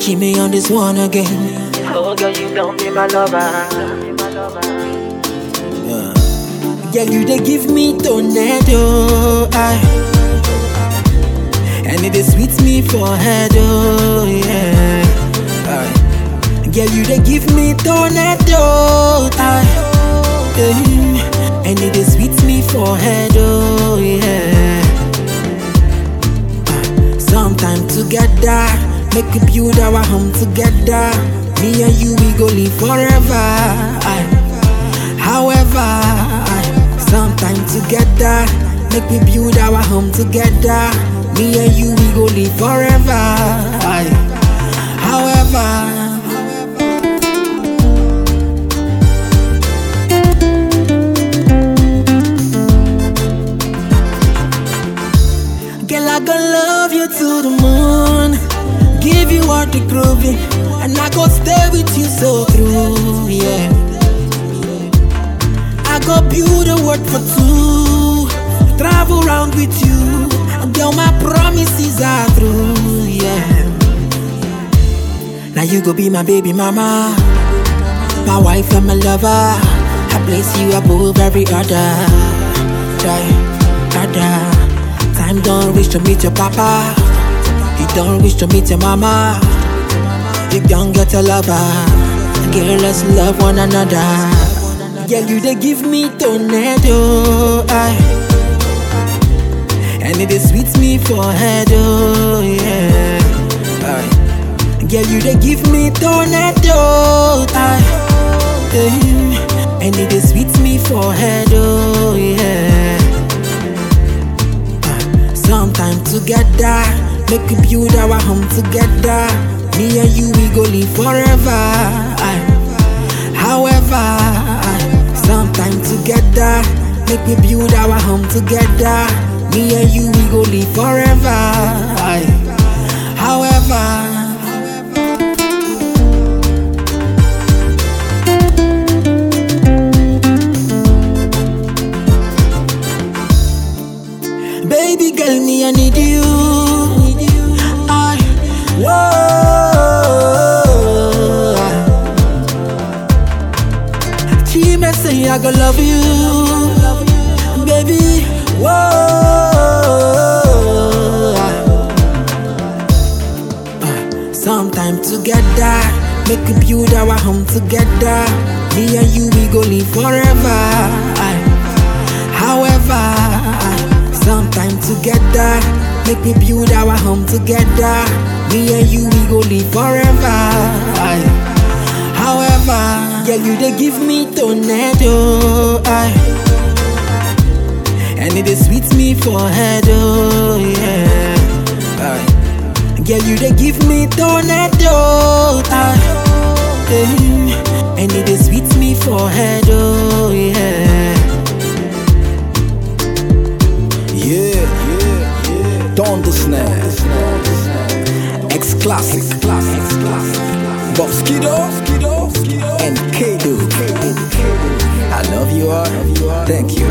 She me on this one again. Oh girl, you don't be my lover. Girl, you they give me tornado, and it is sweet me for head, oh yeah. Girl, you they give me tornado, and it is sweet me for head, oh yeah. Sometime together, make we build our home together. Me and you, we go live forever. However, sometime together, make we build our home together. Me and you, we go live forever. However, girl, I gonna love you to the moon, give you all the groovy, and I go stay with you so through, yeah. I go build a world for two, travel around with you, and girl, my promises are true, yeah. Now you go be my baby mama, my wife and my lover. I place you above every other, Time don't reach to meet your papa, you don't reach to meet your mama. You don't get a lover, girl, let's love one another. Girl, you they give me tornado, and it is sweet me for head, oh yeah. Girl, you they give me tornado, and it is sweet me for head, oh yeah. Sometime together, make we build our home together. Me and you, we go live forever. However, sometime together, make we build our home together. Me and you, we go live forever. However, baby girl, me I need you. She may say I go love you, baby. Sometime together, make we build our home together. Me and you, we go live forever. However, sometime together, make we build our home together. Me and you, we go live forever. However, girl, you they give me tornado, and it is sweet me for head, oh yeah. Girl, you they give me tornado, and it is sweet me for head, oh yeah. Don the Snare, X-Classic, Bob Skido, and Kado. I love you all. Thank you.